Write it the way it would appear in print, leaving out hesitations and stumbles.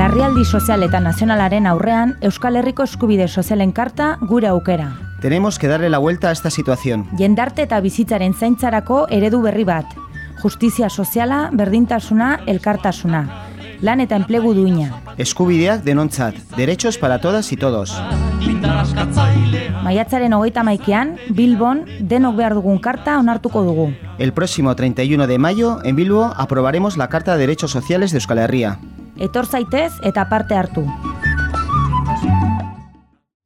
Larrialdi sozial eta nazionalaren aurrean, Euskal Herriko eskubide sozialen karta gure aukera. Tenemos que darle la vuelta a esta situación. Jendarte eta bizitzaren zaintzarako eredu berri bat. Justizia soziala, berdintasuna, elkartasuna. Lan eta enplegu duina. Eskubideak denontzat, derechos para todas y todos. Maiatzaren 31ean, Bilbon, denok behar dugun karta onartuko dugu. El próximo 31 de mayo, en Bilbo, aprobaremos la Carta de Derechos Sociales de Euskal Herria. Etor zaitez eta parte hartu.